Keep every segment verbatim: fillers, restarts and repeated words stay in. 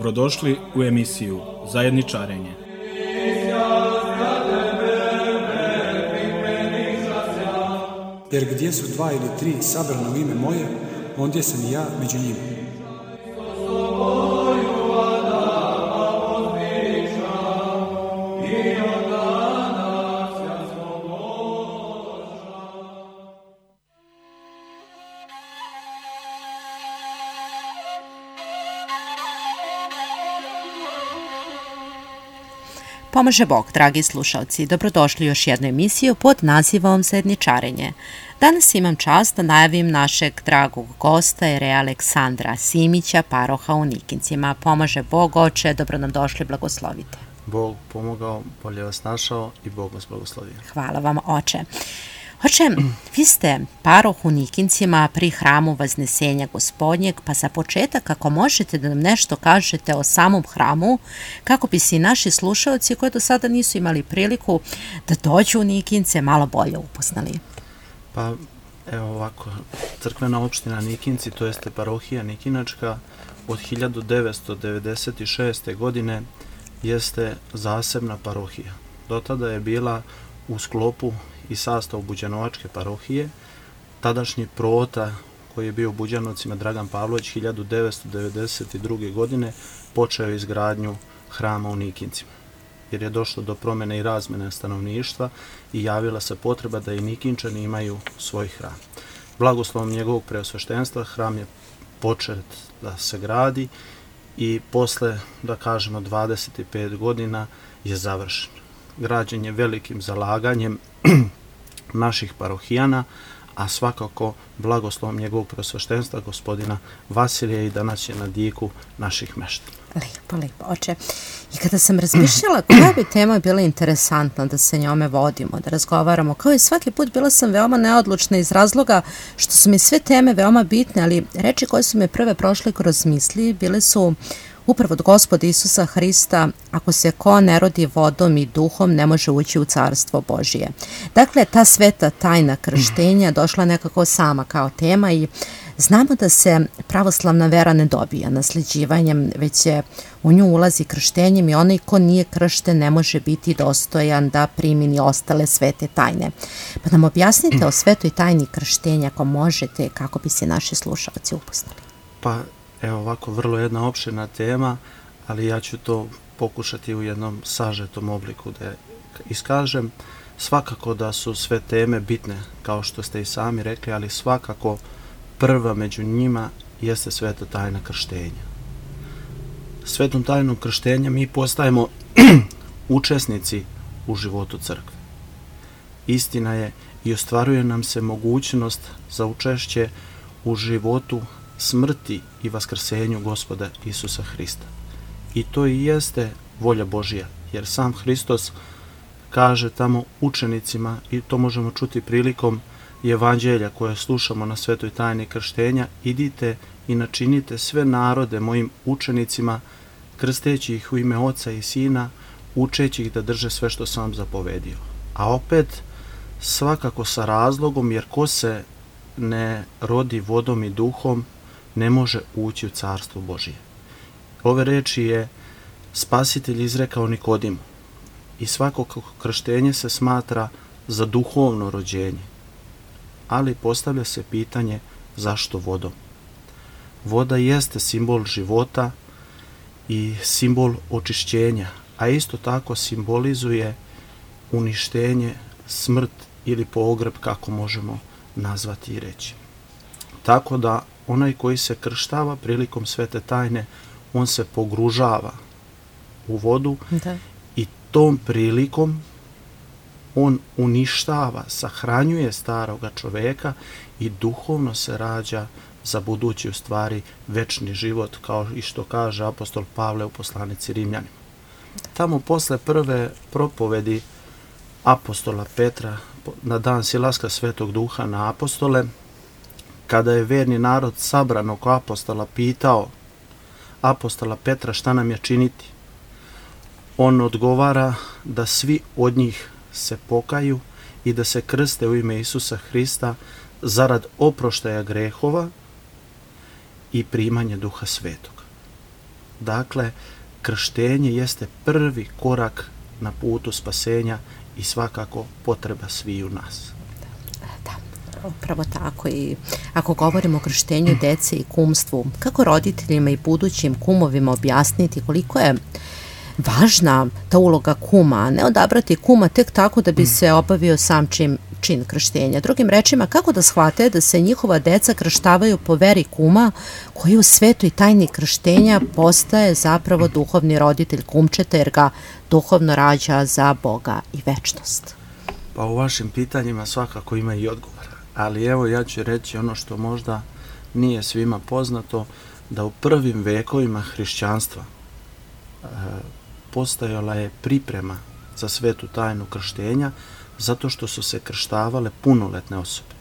Dobrodošli u emisiju Zajedničarenje. Jer gdje su dva ili tri sabrana u ime moje, ondje sam i ja među njima. Pomaže Bog, dragi slušalci, dobrodošli u još jednu emisiju pod nazivom Zajedničarenje. Danas imam čast da najavim našeg dragog gosta, jereja Aleksandra Simića, paroha u Nikincima. Pomaže Bog, oče, dobro nam došli, blagoslovite. Bog pomogao, bolje vas našao i Bog vas blagoslovio. Hvala vam, oče. Oče, vi ste paroh u Nikincima pri hramu Vaznesenja Gospodnjeg, pa za početak, ako možete da nam nešto kažete o samom hramu, kako bi se i naši slušalci koji do sada nisu imali priliku da dođu u Nikince malo bolje upoznali. Pa, evo ovako, crkvena opština Nikinci, to jeste parohija Nikinačka, od hiljadu devetsto devedeset šeste. godine jeste zasebna parohija. Do tada je bila u sklopu i sastav Buđanovačke parohije. Tadašnji proota koji je bio u Buđanovcima, Dragan Pavlović, hiljadu devetsto devedeset druge. godine počeo izgradnju hrama u Nikincima, jer je došlo do promjene i razmjene stanovništva i javila se potreba da i Nikinčani imaju svoj hram. Blagoslovom njegovog preosveštenstva hram je počet da se gradi i posle, da kažemo, dvadeset pet godina je završen. Građen je velikim zalaganjem naših parohijana, a svakako blagoslovom njegovog preosveštenstva gospodina Vasilija i danas je na diku naših meštana. Lijepo, lijepo, oče. I kada sam razmišljala koja bi tema bila interesantna da se njome vodimo, da razgovaramo, kao i svaki put bila sam veoma neodlučna iz razloga što su mi sve teme veoma bitne, ali reči koje su me prve prošle kroz misli bile su upravo od Gospoda Isusa Hrista: ako se ko ne rodi vodom i duhom, ne može ući u carstvo Božije. Dakle, ta sveta tajna krštenja došla nekako sama kao tema i znamo da se pravoslavna vera ne dobija nasljeđivanjem, već se u nju ulazi krštenjem i onaj ko nije kršten ne može biti dostojan da primi ni ostale svete tajne. Pa nam objasnite o svetoj tajni krštenja, ako možete, kako bi se naši slušalci upoznali. Pa, evo ovako, vrlo jedna opširna tema, ali ja ću to pokušati u jednom sažetom obliku da iskažem. Svakako da su sve teme bitne, kao što ste i sami rekli, ali svakako prva među njima jeste sveta tajna krštenja. Svetom tajnom krštenja mi postajemo učesnici u životu crkve. Istina je, i ostvaruje nam se mogućnost za učešće u životu, smrti i vaskrsenju Gospoda Isusa Hrista. I to i jeste volja Božja, jer sam Hristos kaže tamo učenicima, i to možemo čuti prilikom evanđelja koje slušamo na svetoj tajni krštenja: idite i načinite sve narode mojim učenicima, krsteći ih u ime Oca i Sina, učeći ih da drže sve što sam vam zapovedio. A opet, svakako sa razlogom, jer ko se ne rodi vodom i duhom, ne može ući u carstvo Božije. Ove reči je Spasitelj izrekao Nikodimu i svako krštenje se smatra za duhovno rođenje. Ali postavlja se pitanje zašto vodom? Voda jeste simbol života i simbol očišćenja, a isto tako simbolizuje uništenje, smrt ili pogreb, kako možemo nazvati i reći. Tako da onaj koji se krštava prilikom svete tajne, on se pogružava u vodu da. I tom prilikom on uništava, sahranjuje staroga čoveka i duhovno se rađa za budući, u stvari, večni život, kao i što kaže apostol Pavle u poslanici Rimljanima. Tamo posle prve propovedi apostola Petra na dan silaska Svetog Duha na apostole, kada je verni narod sabran oko apostola pitao apostola Petra šta nam je činiti, on odgovara da svi od njih se pokaju i da se krste u ime Isusa Hrista zarad oproštaja grehova i primanje Duha Svetog. Dakle, krštenje jeste prvi korak na putu spasenja i svakako potreba sviju nas. Da, upravo tako. I ako govorimo o krštenju dece i kumstvu, kako roditeljima i budućim kumovima objasniti koliko je važna ta uloga kuma, a ne odabrati kuma tek tako da bi se obavio sam čin, čin krštenja. Drugim rečima, kako da shvate da se njihova deca krštavaju po veri kuma, koji u svetu i tajni krštenja postaje zapravo duhovni roditelj kumčeta, jer ga duhovno rađa za Boga i večnost. Pa u vašim pitanjima svakako ima i odgovora. Ali evo ja ću reći ono što možda nije svima poznato, da u prvim vekovima hrišćanstva e, postojala je priprema za svetu tajnu krštenja, zato što su se krštavale punoletne osobe.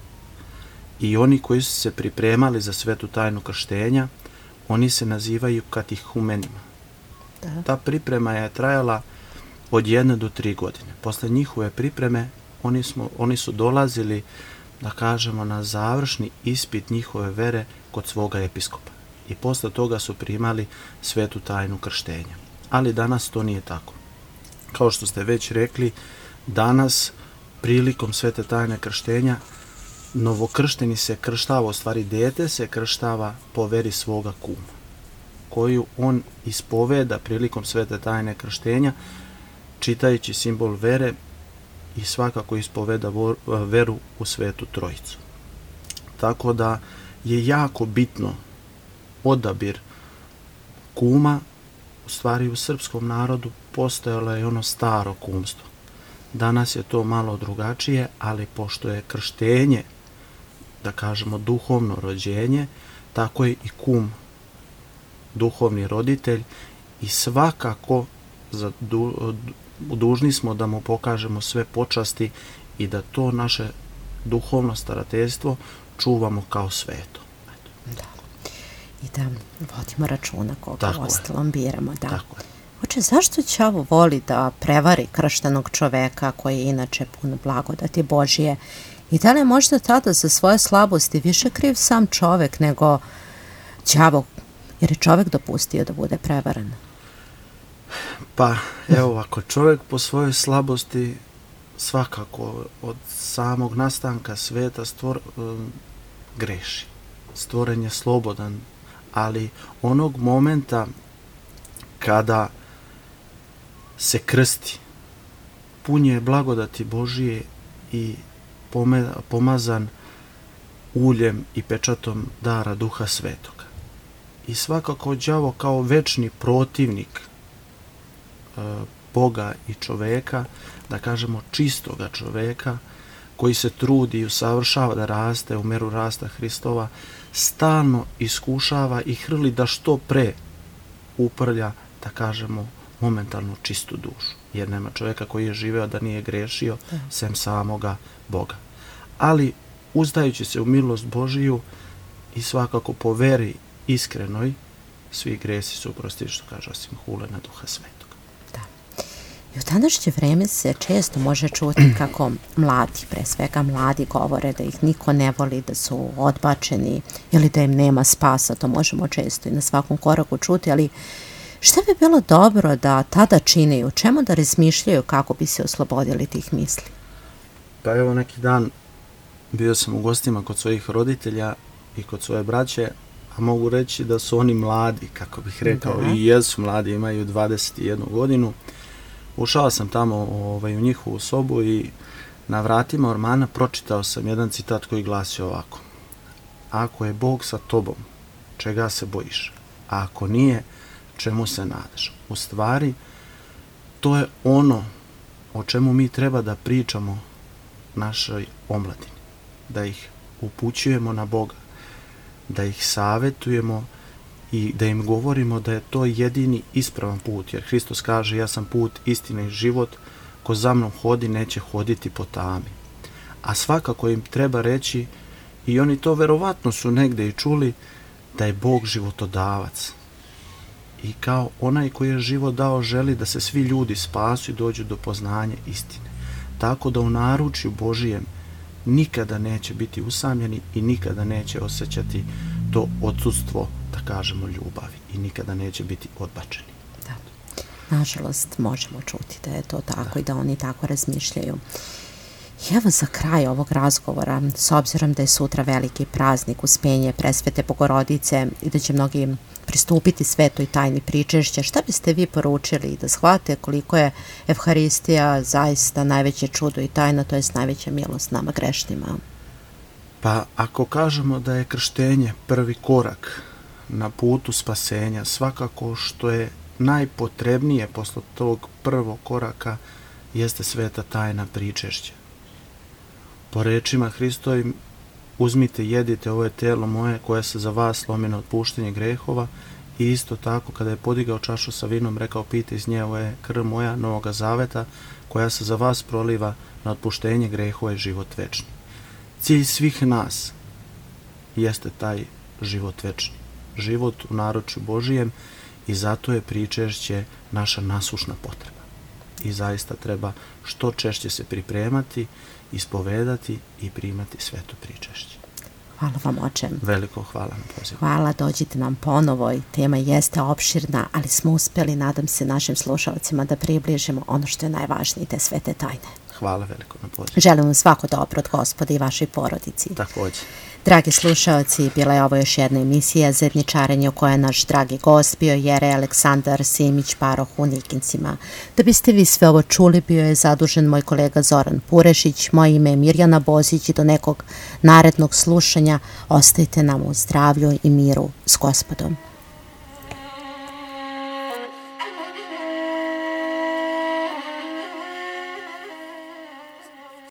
I oni koji su se pripremali za svetu tajnu krštenja, oni se nazivaju katehumenima. Da. Ta priprema je trajala od jedne do tri godine. Posle njihove pripreme oni, smo, oni su dolazili, da kažemo, na završni ispit njihove vere kod svoga episkopa. I posle toga su primali svetu tajnu krštenja. Ali danas to nije tako. Kao što ste već rekli, danas prilikom svete tajne krštenja novokršteni se krštava, u stvari dete se krštava po veri svoga kuma, koju on ispoveda prilikom svete tajne krštenja, čitajući simbol vere i svakako ispoveda veru u Svetu Trojicu. Tako da je jako bitno odabir kuma. U stvari u srpskom narodu postojalo je ono staro kumstvo. Danas je to malo drugačije, ali pošto je krštenje, da kažemo, duhovno rođenje, tako je i kum duhovni roditelj i svakako za du, dužni smo da mu pokažemo sve počasti i da to naše duhovno starateljstvo čuvamo kao sveto. Da. I da vodimo računa koga ostalom biramo. Da. Tako je. Oče, zašto đavo voli da prevari krštenog čoveka koji je inače pun blagodati Božije? I da li je možda tada za svoje slabosti više kriv sam čovek nego đavo, jer je čovek dopustio da bude prevaran? Pa, evo, ako čovjek po svojoj slabosti svakako od samog nastanka sveta stvor, um, greši. Stvoren je slobodan, ali onog momenta kada se krsti, pun je blagodati Božije i pome, pomazan uljem i pečatom dara Duha Svetoga. I svakako đavo kao večni protivnik Boga i čoveka, da kažemo čistoga čoveka, koji se trudi i usavršava da raste u meru rasta Hristova, stalno iskušava i hrli da što pre uprlja, da kažemo, momentalno čistu dušu. Jer nema čoveka koji je živeo da nije grešio, sem samoga Boga. Ali, uzdajući se u milost Božiju i svakako po veri iskrenoj, svi gresi su oprostivi, što kaže, osim hulena Duha Svetog. I u današnje vreme se često može čuti kako mladi, pre svega mladi, govore da ih niko ne voli, da su odbačeni ili da im nema spasa. To možemo često i na svakom koraku čuti, ali šta bi bilo dobro da tada čine i o čemu da razmišljaju kako bi se oslobodili tih misli? Pa evo, neki dan bio sam u gostima kod svojih roditelja i kod svoje braće, a mogu reći da su oni mladi, kako bih rekao, da. I jesu mladi, imaju dvadeset jednu godinu. Ušao sam tamo ovaj, u njihovu sobu i na vratima ormana pročitao sam jedan citat koji glasi ovako: ako je Bog sa tobom, čega se bojiš? A ako nije, čemu se nadaš? U stvari, to je ono o čemu mi treba da pričamo našoj omladini. Da ih upućujemo na Boga, da ih savjetujemo i da im govorimo da je to jedini ispravan put, jer Hristos kaže: ja sam put, istina i život, ko za mnom hodi neće hoditi po tami. A svakako im treba reći, i oni to verovatno su negde i čuli, da je Bog životodavac. I kao onaj koji je život dao želi da se svi ljudi spasu i dođu do poznanja istine. Tako da u naručju Božijem nikada neće biti usamljeni i nikada neće osjećati to odsudstvo, da kažemo, ljubavi i nikada neće biti odbačeni. Da. Nažalost, možemo čuti da je to tako da. I da oni tako razmišljaju. I evo za kraj ovog razgovora, s obzirom da je sutra veliki praznik Uspenje Presvete Bogorodice i da će mnogi pristupiti svetoj tajni pričešća, šta biste vi poručili da shvate koliko je Evharistija zaista najveće čudo i tajna, to je najveća milost nama grešnima? Pa ako kažemo da je krštenje prvi korak na putu spasenja, svakako što je najpotrebnije posle tog prvog koraka jeste sveta tajna pričešća. Po rečima Hristovim, uzmite, jedite, ovo je telo moje koje se za vas slomi na otpuštenje grehova, i isto tako kada je podigao čašu sa vinom rekao, pijte iz nje, ovo je krv moja novoga zaveta koja se za vas proliva na otpuštenje grehova i život večni. Cilj svih nas jeste taj život večni, život u naručju Božijem, i zato je pričešće naša nasušna potreba. I zaista treba što češće se pripremati, ispovedati i primati sveto pričešće. Hvala vam, oče. Veliko hvala na pozivu. Hvala, dođite nam ponovo i tema jeste opširna, ali smo uspeli, nadam se, našim slušalcima da približimo ono što je najvažnije, te svete tajne. Hvala veliko na pozivu. Želim vam svako dobro od Gospoda i vašoj porodici. Također. Dragi slušalci, bila je ovo još jedna emisija Zajedničarenje u kojoj je naš dragi gost bio jerej Aleksandar Simić, paroh u Nikincima. Da biste vi sve ovo čuli, bio je zadužen moj kolega Zoran Purešić, moje ime je Mirjana Bozić i do nekog narednog slušanja ostajte nam u zdravlju i miru s Gospodom.